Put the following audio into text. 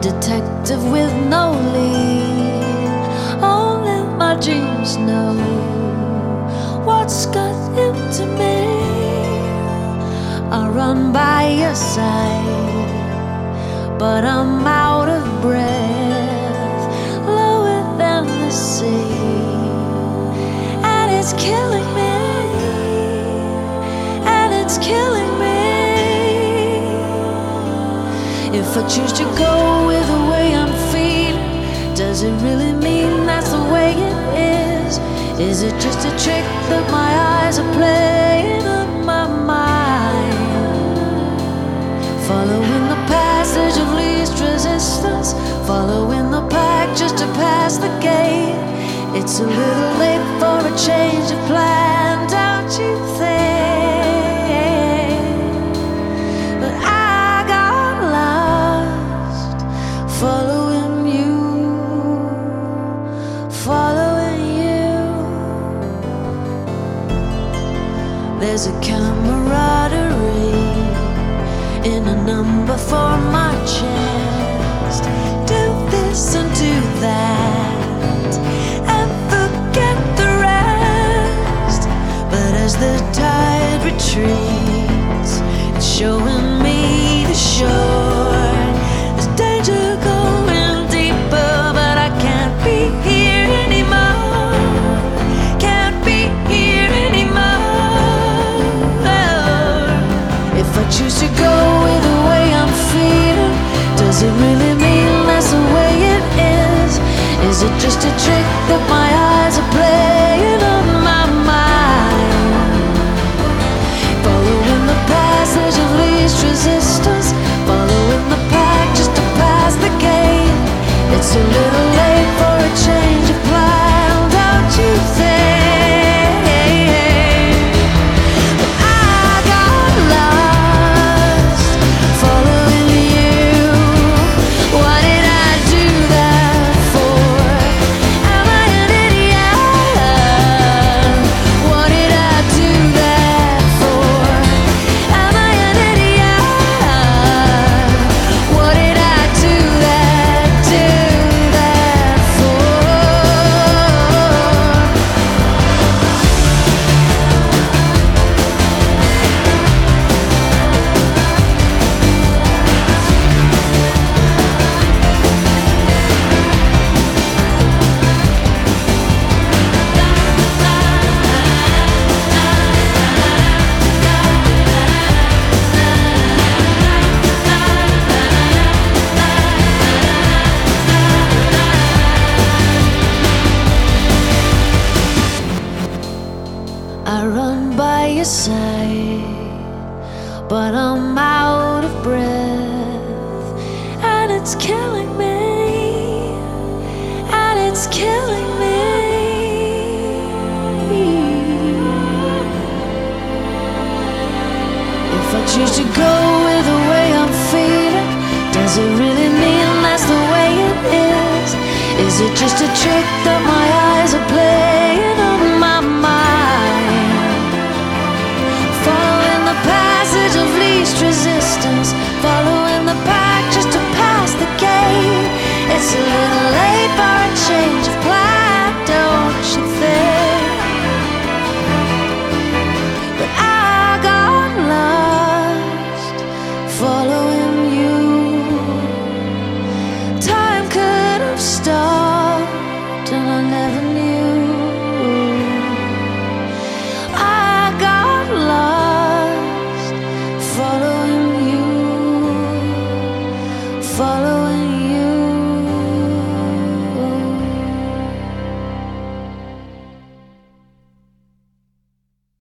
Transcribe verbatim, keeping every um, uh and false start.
detective with no lead. Only my dreams know what's got into me. I run by your side, but I'm out of breath, lower than the sea, and it's killing me, and it's killing me. If I choose to go with the way I'm feeling, does it really mean that's the way it is? Is it just a trick that my eyes are playing on my mind? Following the passage of least resistance, following the pack just to pass the gate. It's a little late for a change of plan, don't you think? But I got lost following you, following you. There's a camaraderie in a number for my chest. Do this and do that and forget the rest. But as the tide retreats, it's showing me the shore. There's danger going deeper, but I can't be here anymore. Can't be here anymore. If I choose to go with the way I'm feeling, does it really mean that's the way it is? Is it just a trick that my eyes are playing on my mind? Following the passage of least resistance, following the pack just to pass the gate. It's a little late for a change of plan, don't you think? I run by your side, but I'm out of breath, and it's killing me, and it's killing me. If I choose to go with the way I'm feeling, does it really mean that's the way it is? Is it just a trick that my eyes are playing on my mind? Following the passage of least resistance, following the pack just to pass the gate. It's a little late for a change of plan, don't you think? But I got lost following you. Time could have stopped and I never knew. I got lost following you, following